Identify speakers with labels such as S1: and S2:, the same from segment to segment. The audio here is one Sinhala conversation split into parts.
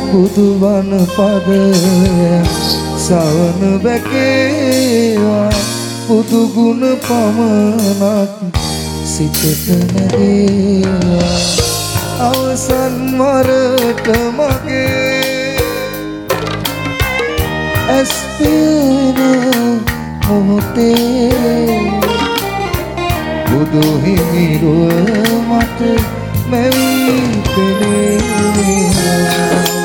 S1: බුදුබණ පද සවන වැකේවා බුදු ගුණ පමණක් සිතට නැගේවා අවසන් මරට මගේ ඇස් පියන මොහොතේ බුදු හිමිරුව මට මැවී පෙනේවා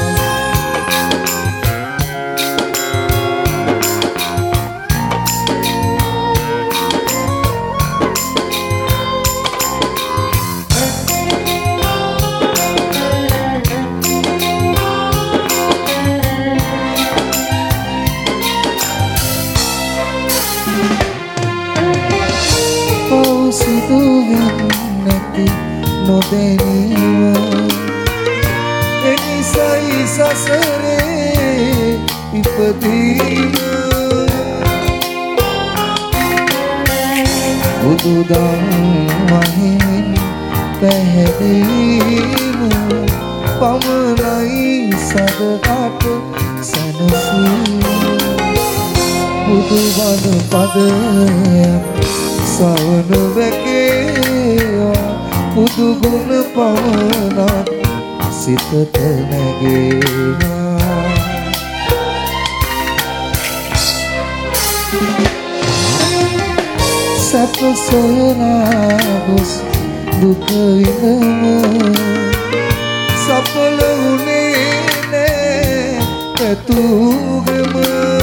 S1: සිදුවෙන්නැති නොදැනීම එනිසයි සසරේ ඉපදීම බුදුදහම මහින් පැහැදීම පමණයි සදකට සැනසීම බුදුබණ පදයක් සවන වැකේවා බුදු ගුණ පමණක් සිතට නැගේවා සැප සොයනා ගොස් දුක විඳම සඵල වුණේ නෑ පැතුගම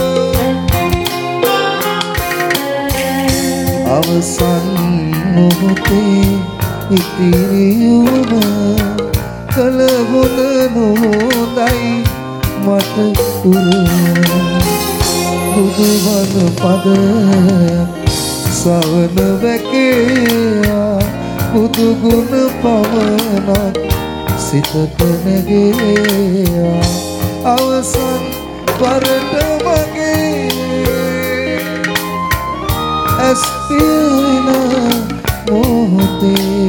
S1: අවසන් මොහොතේ ඉතිරියුම කලගුණ නොහොඳයි මට උරුම බුදුබණ පද සවන වැකේවා බුදු ගුණ පමණක් සිතට නැගේවා අවසන් වරට මගේ ඇස් පියන මොහොතේ